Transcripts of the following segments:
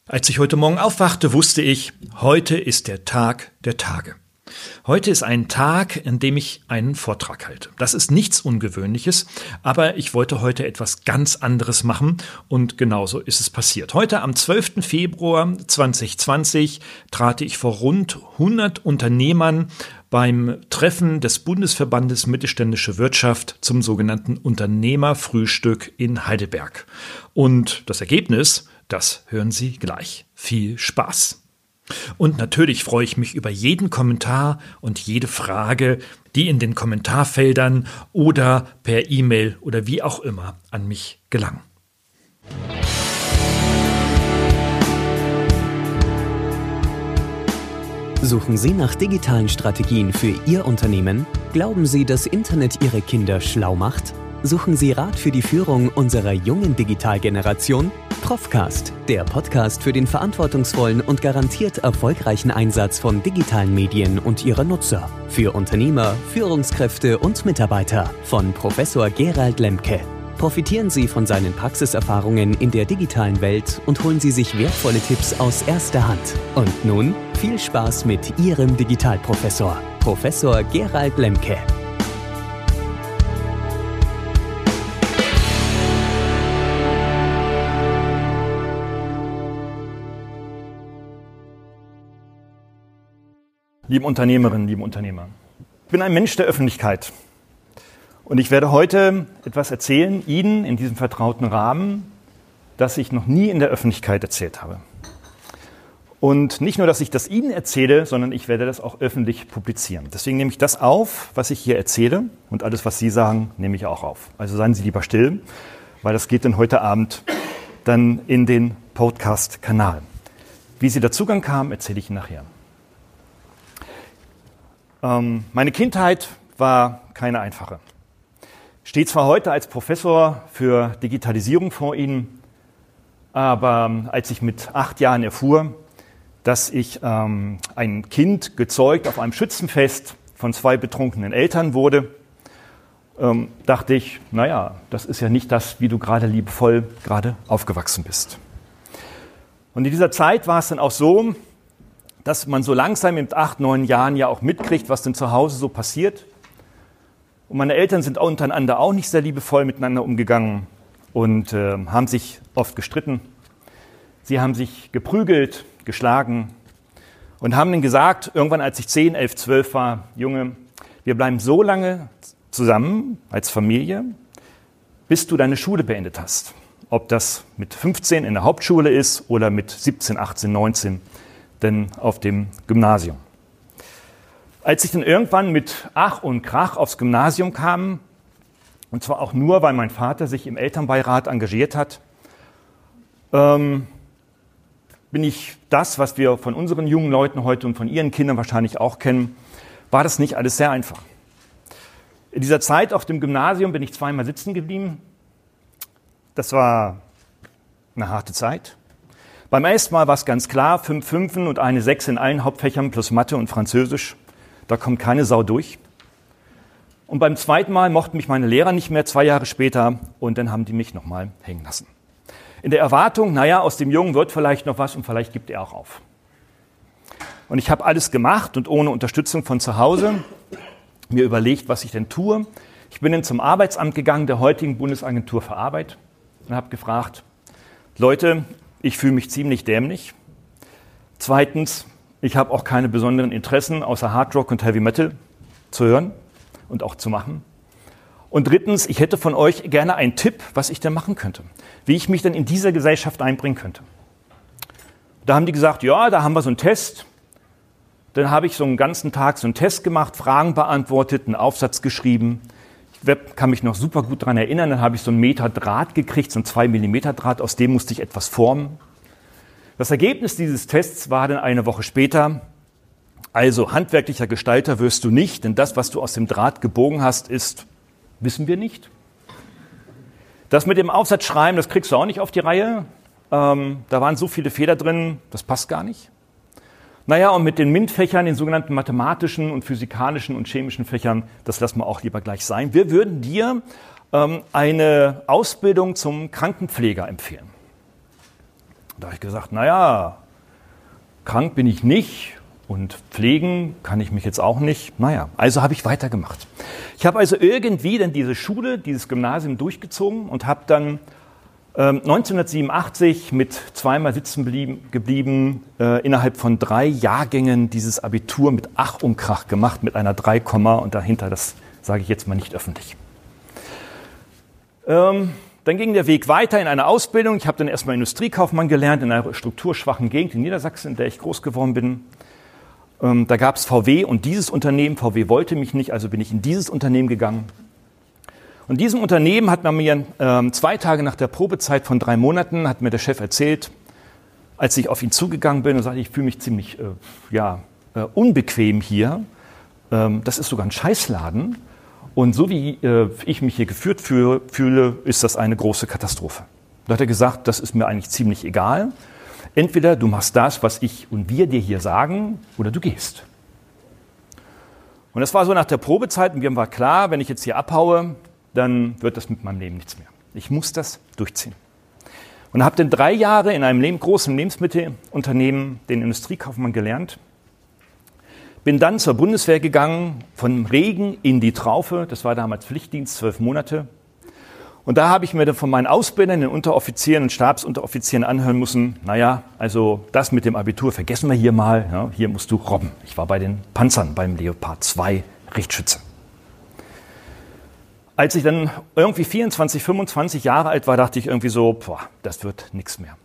Als ich heute Morgen aufwachte, wusste ich, heute ist der Tag der Tage. Heute ist ein Tag, an dem ich einen Vortrag halte. Das ist nichts Ungewöhnliches, aber ich wollte heute etwas ganz anderes machen und genauso ist es passiert. Heute am 12. Februar 2020 trat ich vor rund 100 Unternehmern beim Treffen des Bundesverbandes Mittelständische Wirtschaft zum sogenannten Unternehmerfrühstück in Heidelberg. Und das Ergebnis, das hören Sie gleich. Viel Spaß! Und natürlich freue ich mich über jeden Kommentar und jede Frage, die in den Kommentarfeldern oder per E-Mail oder wie auch immer an mich gelangen. Suchen Sie nach digitalen Strategien für Ihr Unternehmen? Glauben Sie, dass Internet Ihre Kinder schlau macht? Suchen Sie Rat für die Führung unserer jungen Digitalgeneration? Profcast, der Podcast für den verantwortungsvollen und garantiert erfolgreichen Einsatz von digitalen Medien und ihrer Nutzer. Für Unternehmer, Führungskräfte und Mitarbeiter von Professor Gerald Lemke. Profitieren Sie von seinen Praxiserfahrungen in der digitalen Welt und holen Sie sich wertvolle Tipps aus erster Hand. Und nun viel Spaß mit Ihrem Digitalprofessor, Professor Gerald Lemke. Liebe Unternehmerinnen, liebe Unternehmer, ich bin ein Mensch der Öffentlichkeit und ich werde heute etwas erzählen, Ihnen in diesem vertrauten Rahmen, das ich noch nie in der Öffentlichkeit erzählt habe. Und nicht nur, dass ich das Ihnen erzähle, sondern ich werde das auch öffentlich publizieren. Deswegen nehme ich das auf, was ich hier erzähle, und alles, was Sie sagen, nehme ich auch auf. Also seien Sie lieber still, weil das geht dann heute Abend dann in den Podcast-Kanal. Wie Sie dazu kamen, erzähle ich Ihnen nachher. Meine Kindheit war keine einfache. Ich stehe zwar heute als Professor für Digitalisierung vor Ihnen, aber als ich mit 8 Jahren erfuhr, dass ich ein Kind gezeugt auf einem Schützenfest von 2 betrunkenen Eltern wurde, dachte ich, naja, das ist ja nicht das, wie du gerade liebevoll aufgewachsen bist. Und in dieser Zeit war es dann auch so, dass man so langsam mit 8, 9 Jahren ja auch mitkriegt, was denn zu Hause so passiert. Und meine Eltern sind untereinander auch nicht sehr liebevoll miteinander umgegangen und haben sich oft gestritten. Sie haben sich geprügelt, geschlagen und haben dann gesagt, irgendwann als ich 10, 11, 12 war, Junge, wir bleiben so lange zusammen als Familie, bis du deine Schule beendet hast. Ob das mit 15 in der Hauptschule ist oder mit 17, 18, 19 denn auf dem Gymnasium. Als ich dann irgendwann mit Ach und Krach aufs Gymnasium kam, und zwar auch nur, weil mein Vater sich im Elternbeirat engagiert hat, bin ich das, was wir von unseren jungen Leuten heute und von ihren Kindern wahrscheinlich auch kennen, war das nicht alles sehr einfach. In dieser Zeit auf dem Gymnasium bin ich 2-mal sitzen geblieben. Das war eine harte Zeit. Beim ersten Mal war es ganz klar, 5 Fünfen und eine 6 in allen Hauptfächern plus Mathe und Französisch. Da kommt keine Sau durch. Und beim zweiten Mal mochten mich meine Lehrer nicht mehr, 2 Jahre später, und dann haben die mich nochmal hängen lassen. In der Erwartung, naja, aus dem Jungen wird vielleicht noch was und vielleicht gibt er auch auf. Und ich habe alles gemacht und ohne Unterstützung von zu Hause mir überlegt, was ich denn tue. Ich bin dann zum Arbeitsamt gegangen, der heutigen Bundesagentur für Arbeit, und habe gefragt, Leute, ich fühle mich ziemlich dämlich. Zweitens, ich habe auch keine besonderen Interessen, außer Hard Rock und Heavy Metal zu hören und auch zu machen. Und drittens, ich hätte von euch gerne einen Tipp, was ich denn machen könnte, wie ich mich denn in dieser Gesellschaft einbringen könnte. Da haben die gesagt, ja, da haben wir so einen Test. Dann habe ich so einen ganzen Tag so einen Test gemacht, Fragen beantwortet, einen Aufsatz geschrieben. Ich kann mich noch super gut daran erinnern, dann habe ich so einen Meter Draht gekriegt, so einen 2 Millimeter Draht, aus dem musste ich etwas formen. Das Ergebnis dieses Tests war dann eine Woche später, also handwerklicher Gestalter wirst du nicht, denn das, was du aus dem Draht gebogen hast, wissen wir nicht. Das mit dem Aufsatz schreiben, das kriegst du auch nicht auf die Reihe. Da waren so viele Fehler drin, das passt gar nicht. Naja, und mit den MINT-Fächern, den sogenannten mathematischen und physikalischen und chemischen Fächern, das lassen wir auch lieber gleich sein. Wir würden dir eine Ausbildung zum Krankenpfleger empfehlen. Da habe ich gesagt, naja, krank bin ich nicht und pflegen kann ich mich jetzt auch nicht. Naja, also habe ich weitergemacht. Ich habe also irgendwie dann diese Schule, dieses Gymnasium durchgezogen und habe dann 1987 mit zweimal sitzen geblieben, innerhalb von 3 Jahrgängen dieses Abitur mit Ach und Krach gemacht, mit einer 3, und dahinter, das sage ich jetzt mal nicht öffentlich. Dann ging der Weg weiter in eine Ausbildung. Ich habe dann erstmal Industriekaufmann gelernt in einer strukturschwachen Gegend in Niedersachsen, in der ich groß geworden bin. Da gab es VW und dieses Unternehmen. VW wollte mich nicht, also bin ich in dieses Unternehmen gegangen. Und diesem Unternehmen hat man mir 2 Tage nach der Probezeit von 3 Monaten, hat mir der Chef erzählt, als ich auf ihn zugegangen bin und sagte, ich fühle mich ziemlich unbequem hier. Das ist sogar ein Scheißladen. Und so wie ich mich hier geführt fühle, ist das eine große Katastrophe. Da hat er gesagt, das ist mir eigentlich ziemlich egal. Entweder du machst das, was ich und wir dir hier sagen, oder du gehst. Und das war so nach der Probezeit und mir war klar, wenn ich jetzt hier abhaue, dann wird das mit meinem Leben nichts mehr. Ich muss das durchziehen. Und habe dann 3 Jahre in einem großen Lebensmittelunternehmen den Industriekaufmann gelernt. Bin dann zur Bundeswehr gegangen, von Regen in die Traufe. Das war damals Pflichtdienst, 12 Monate. Und da habe ich mir dann von meinen Ausbildern, den Unteroffizieren und Stabsunteroffizieren anhören müssen, naja, also das mit dem Abitur vergessen wir hier mal. Ja, hier musst du robben. Ich war bei den Panzern, beim Leopard 2 Richtschütze. Als ich dann irgendwie 24, 25 Jahre alt war, dachte ich irgendwie so, das wird nichts mehr.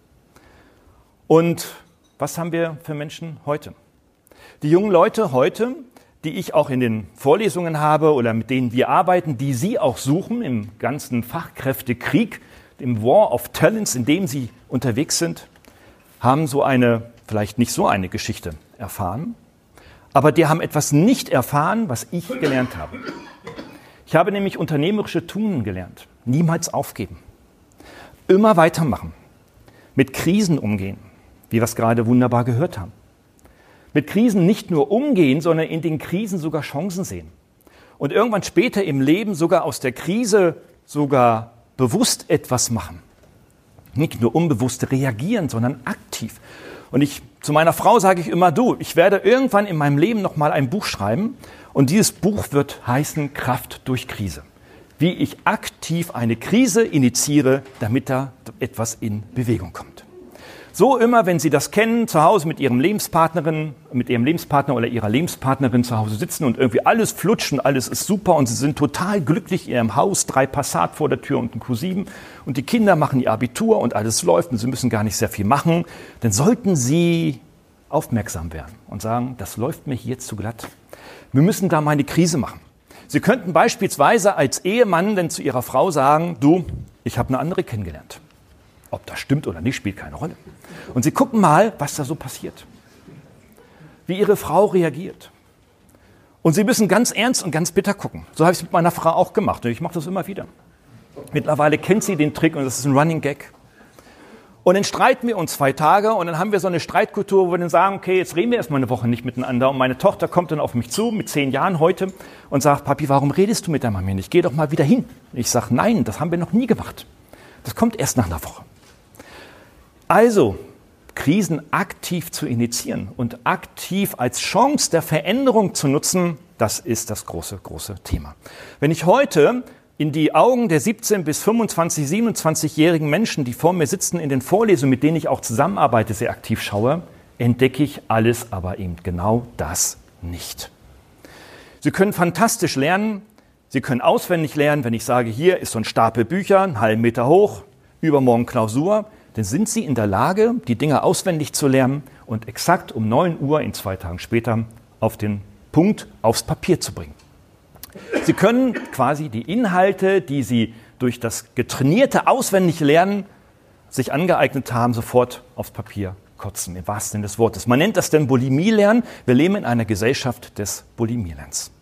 Und was haben wir für Menschen heute? Die jungen Leute heute, die ich auch in den Vorlesungen habe oder mit denen wir arbeiten, die Sie auch suchen im ganzen Fachkräftekrieg, im War of Talents, in dem Sie unterwegs sind, haben vielleicht nicht so eine Geschichte erfahren, aber die haben etwas nicht erfahren, was ich gelernt habe. Ich habe nämlich unternehmerische Tugenden gelernt. Niemals aufgeben. Immer weitermachen. Mit Krisen umgehen, wie wir es gerade wunderbar gehört haben. Mit Krisen nicht nur umgehen, sondern in den Krisen sogar Chancen sehen. Und irgendwann später im Leben sogar aus der Krise sogar bewusst etwas machen. Nicht nur unbewusst reagieren, sondern aktiv. Und zu meiner Frau sage ich immer, ich werde irgendwann in meinem Leben nochmal ein Buch schreiben. Und dieses Buch wird heißen Kraft durch Krise. Wie ich aktiv eine Krise initiiere, damit da etwas in Bewegung kommt. So immer, wenn Sie das kennen, zu Hause mit Ihrem Lebenspartner oder Ihrer Lebenspartnerin zu Hause sitzen und irgendwie alles flutscht und alles ist super und Sie sind total glücklich in Ihrem Haus, 3 Passat vor der Tür und ein Q7 und die Kinder machen ihr Abitur und alles läuft und Sie müssen gar nicht sehr viel machen, dann sollten Sie aufmerksam werden und sagen, das läuft mir hier zu glatt. Wir müssen da mal eine Krise machen. Sie könnten beispielsweise als Ehemann dann zu Ihrer Frau sagen, ich habe eine andere kennengelernt. Ob das stimmt oder nicht, spielt keine Rolle. Und Sie gucken mal, was da so passiert. Wie Ihre Frau reagiert. Und Sie müssen ganz ernst und ganz bitter gucken. So habe ich es mit meiner Frau auch gemacht. Und ich mache das immer wieder. Mittlerweile kennt sie den Trick und das ist ein Running Gag. Und dann streiten wir uns 2 Tage und dann haben wir so eine Streitkultur, wo wir dann sagen, okay, jetzt reden wir erstmal eine Woche nicht miteinander. Und meine Tochter kommt dann auf mich zu, mit 10 Jahren heute, und sagt, Papi, warum redest du mit der Mami nicht? Geh doch mal wieder hin. Ich sage, nein, das haben wir noch nie gemacht. Das kommt erst nach einer Woche. Also, Krisen aktiv zu initiieren und aktiv als Chance der Veränderung zu nutzen, das ist das große, große Thema. Wenn ich heute in die Augen der 17- bis 25-, 27-jährigen Menschen, die vor mir sitzen, in den Vorlesungen, mit denen ich auch zusammenarbeite, sehr aktiv schaue, entdecke ich alles, aber eben genau das nicht. Sie können fantastisch lernen, Sie können auswendig lernen, wenn ich sage, hier ist so ein Stapel Bücher, einen halben Meter hoch, übermorgen Klausur, dann sind Sie in der Lage, die Dinge auswendig zu lernen und exakt um 9 Uhr in 2 Tagen später auf den Punkt aufs Papier zu bringen. Sie können quasi die Inhalte, die Sie durch das getrainierte auswendige Lernen sich angeeignet haben, sofort aufs Papier kotzen, im wahrsten Sinne des Wortes. Man nennt das dann Bulimie-Lernen. Wir leben in einer Gesellschaft des Bulimie-Lernens.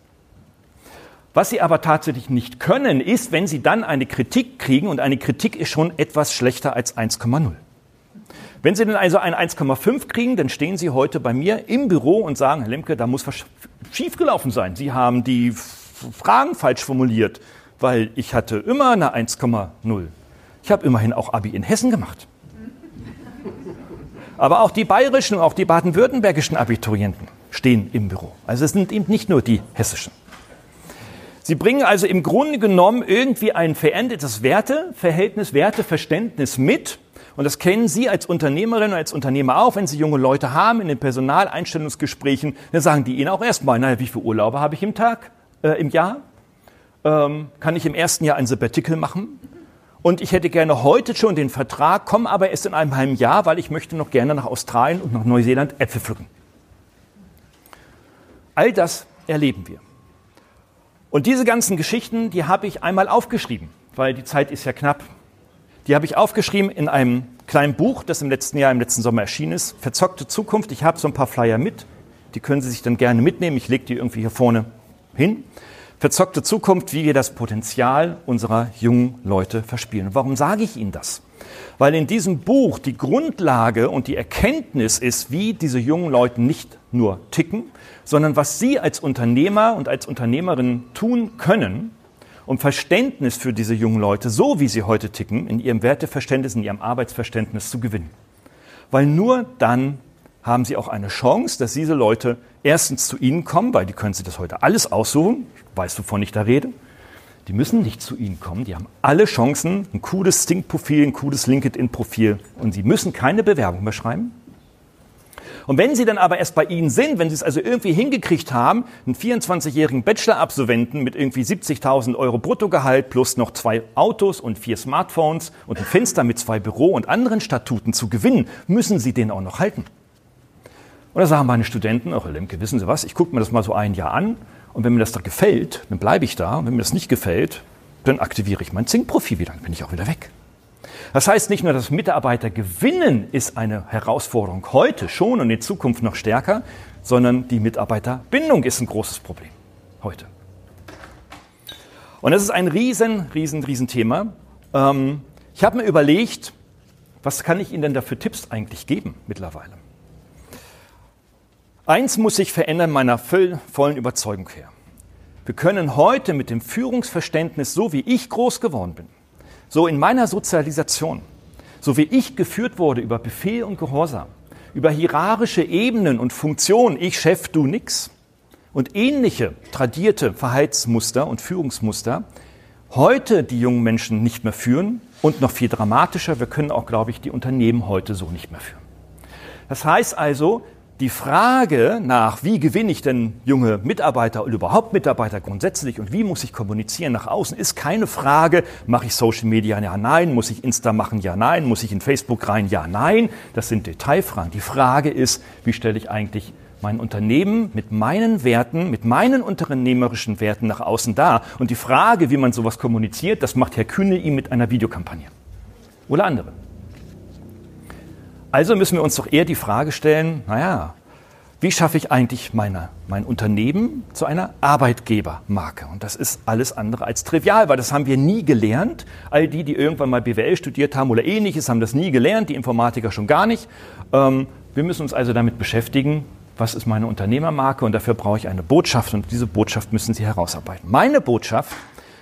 Was Sie aber tatsächlich nicht können, ist, wenn Sie dann eine Kritik kriegen, und eine Kritik ist schon etwas schlechter als 1,0. Wenn Sie dann also ein 1,5 kriegen, dann stehen Sie heute bei mir im Büro und sagen, Herr Lemke, da muss was schiefgelaufen sein. Sie haben die Fragen falsch formuliert, weil ich hatte immer eine 1,0. Ich habe immerhin auch Abi in Hessen gemacht. Aber auch die bayerischen und auch die baden-württembergischen Abiturienten stehen im Büro. Also es sind eben nicht nur die hessischen. Sie bringen also im Grunde genommen irgendwie ein verändertes Werteverhältnis, Werteverständnis mit. Und das kennen Sie als Unternehmerin und als Unternehmer auch, wenn Sie junge Leute haben in den Personaleinstellungsgesprächen, dann sagen die Ihnen auch erstmal, naja, wie viele Urlaube habe ich im Jahr? Kann ich im ersten Jahr ein Sabbatical machen? Und ich hätte gerne heute schon den Vertrag, komme aber erst in einem halben Jahr, weil ich möchte noch gerne nach Australien und nach Neuseeland Äpfel pflücken. All das erleben wir. Und diese ganzen Geschichten, die habe ich einmal aufgeschrieben, weil die Zeit ist ja knapp. Die habe ich aufgeschrieben in einem kleinen Buch, das im letzten Sommer erschienen ist, Verzockte Zukunft. Ich habe so ein paar Flyer mit, die können Sie sich dann gerne mitnehmen. Ich lege die irgendwie hier vorne hin. Verzockte Zukunft, wie wir das Potenzial unserer jungen Leute verspielen. Warum sage ich Ihnen das? Weil in diesem Buch die Grundlage und die Erkenntnis ist, wie diese jungen Leute nicht nur ticken, sondern was Sie als Unternehmer und als Unternehmerin tun können, um Verständnis für diese jungen Leute, so wie sie heute ticken, in ihrem Werteverständnis, in ihrem Arbeitsverständnis zu gewinnen. Weil nur dann haben Sie auch eine Chance, dass diese Leute erstens zu Ihnen kommen, weil die können sich das heute alles aussuchen, ich weiß, wovon ich da rede. Die müssen nicht zu Ihnen kommen, die haben alle Chancen, ein cooles Stink-Profil, ein cooles LinkedIn-Profil und Sie müssen keine Bewerbung mehr schreiben. Und wenn Sie dann aber erst bei Ihnen sind, wenn Sie es also irgendwie hingekriegt haben, einen 24-jährigen Bachelor-Absolventen mit irgendwie 70.000 € Bruttogehalt plus noch 2 Autos und 4 Smartphones und ein Fenster mit 2 Büro- und anderen Statuten zu gewinnen, müssen Sie den auch noch halten. Und da sagen meine Studenten, ach Herr Lemke, wissen Sie was, ich gucke mir das mal so ein Jahr an und wenn mir das da gefällt, dann bleibe ich da und wenn mir das nicht gefällt, dann aktiviere ich mein Zink-Profil wieder, dann bin ich auch wieder weg. Das heißt nicht nur, dass Mitarbeiter gewinnen ist eine Herausforderung heute schon und in Zukunft noch stärker, sondern die Mitarbeiterbindung ist ein großes Problem heute. Und das ist ein riesen Thema. Ich habe mir überlegt, was kann ich Ihnen denn da für Tipps eigentlich geben mittlerweile? Eins muss sich verändern, meiner vollen Überzeugung her. Wir können heute mit dem Führungsverständnis, so wie ich groß geworden bin, so in meiner Sozialisation, so wie ich geführt wurde über Befehl und Gehorsam, über hierarchische Ebenen und Funktionen, ich Chef, du nix, und ähnliche tradierte Verhaltensmuster und Führungsmuster, heute die jungen Menschen nicht mehr führen und noch viel dramatischer, wir können auch, glaube ich, die Unternehmen heute so nicht mehr führen. Das heißt also, die Frage nach, wie gewinne ich denn junge Mitarbeiter oder überhaupt Mitarbeiter grundsätzlich und wie muss ich kommunizieren nach außen, ist keine Frage, mache ich Social Media, ja, nein, muss ich Insta machen, ja, nein, muss ich in Facebook rein, ja, nein. Das sind Detailfragen. Die Frage ist, wie stelle ich eigentlich mein Unternehmen mit meinen Werten, mit meinen unternehmerischen Werten nach außen dar? Und die Frage, wie man sowas kommuniziert, das macht Herr Kühne ihm mit einer Videokampagne oder andere. Also müssen wir uns doch eher die Frage stellen, naja, wie schaffe ich eigentlich mein Unternehmen zu einer Arbeitgebermarke? Und das ist alles andere als trivial, weil das haben wir nie gelernt. All die irgendwann mal BWL studiert haben oder Ähnliches, haben das nie gelernt, die Informatiker schon gar nicht. Wir müssen uns also damit beschäftigen, was ist meine Unternehmermarke? Und dafür brauche ich eine Botschaft und diese Botschaft müssen Sie herausarbeiten. Meine Botschaft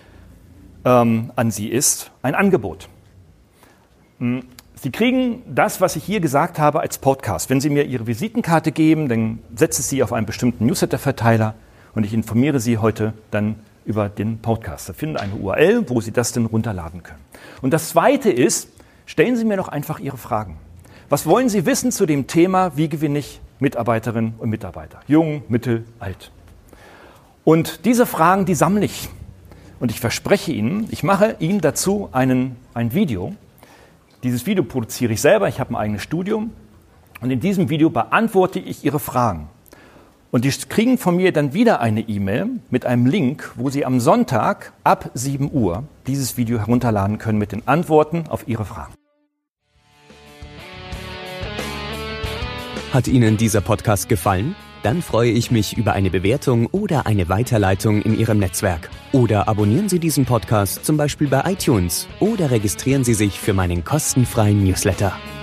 an Sie ist ein Angebot. Sie kriegen das, was ich hier gesagt habe, als Podcast. Wenn Sie mir Ihre Visitenkarte geben, dann setze ich Sie auf einen bestimmten Newsletter-Verteiler und ich informiere Sie heute dann über den Podcast. Da finden eine URL, wo Sie das dann runterladen können. Und das Zweite ist, stellen Sie mir doch einfach Ihre Fragen. Was wollen Sie wissen zu dem Thema, wie gewinne ich Mitarbeiterinnen und Mitarbeiter? Jung, mittel, alt. Und diese Fragen, die sammle ich. Und ich verspreche Ihnen, ich mache Ihnen dazu ein Video. Dieses Video produziere ich selber, ich habe ein eigenes Studium und in diesem Video beantworte ich Ihre Fragen. Und die kriegen von mir dann wieder eine E-Mail mit einem Link, wo Sie am Sonntag ab 7 Uhr dieses Video herunterladen können mit den Antworten auf Ihre Fragen. Hat Ihnen dieser Podcast gefallen? Dann freue ich mich über eine Bewertung oder eine Weiterleitung in Ihrem Netzwerk. Oder abonnieren Sie diesen Podcast zum Beispiel bei iTunes oder registrieren Sie sich für meinen kostenfreien Newsletter.